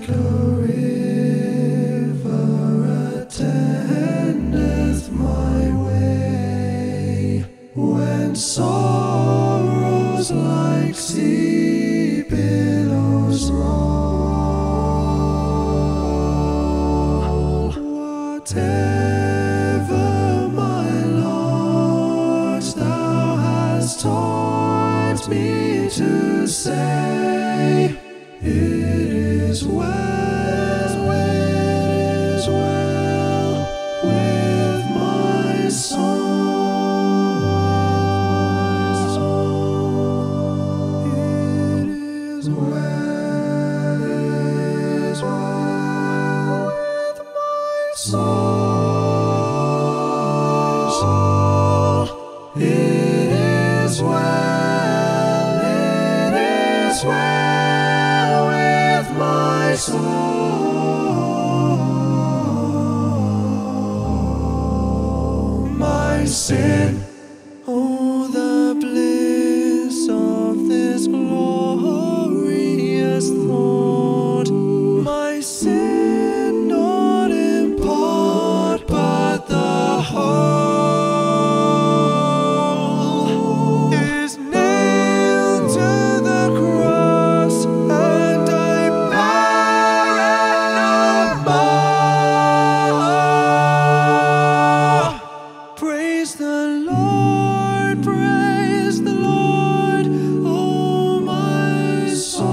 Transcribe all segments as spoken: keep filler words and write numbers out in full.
like a river attendeth my way, when sorrows like sea billows roll. Whatever, my Lord, thou hast taught me to say, it is well, it is well with my soul. It is well, it is well with my soul. It is well, it is well with my soul. My sin, oh, the bliss of this glorious thought. My sin, not in part, but the whole, is nailed to the cross, and I bear no more. Praise the Lord, praise the Lord, oh my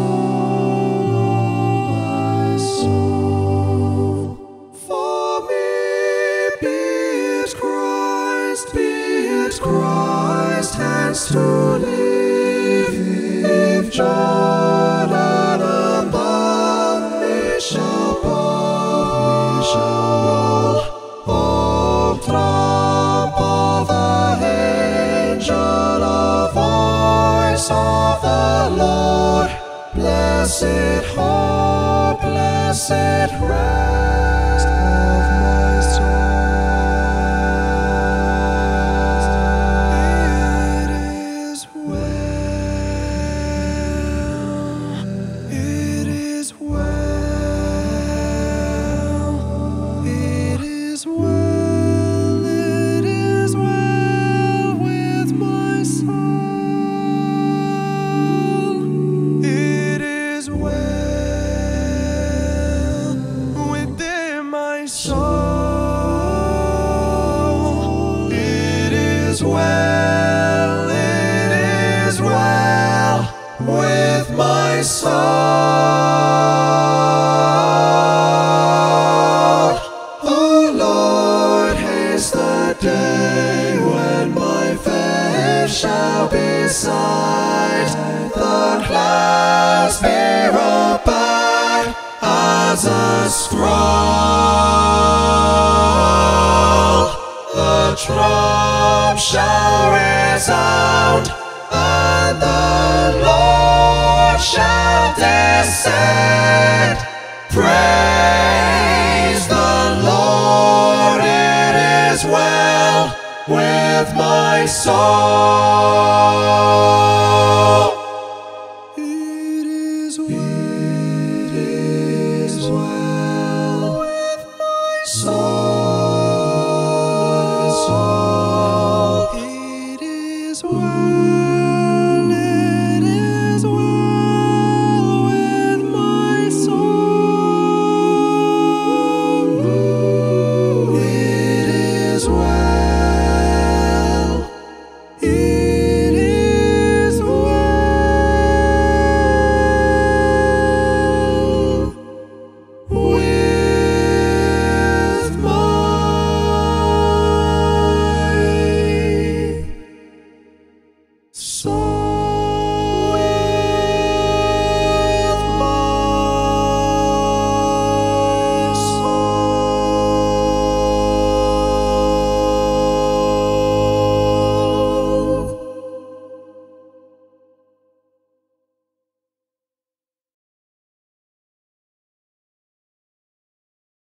soul, my soul. For me be it Christ, be it Christ has to live. If Jordan above me shall above me shall roll, oh, trump of the angel, a voice of the Lord, blessed hope, blessed rest of my soul. It is well, it is well, it is well, it is well with my soul. It is well within my soul. It is well, it is well with my soul. Oh Lord, haste the day when my face shall be sight, the clouds be rolled back as a scroll. The trump shall resound, and the Lord shall descend. Praise the Lord, it is well with my soul. It is well, it is well.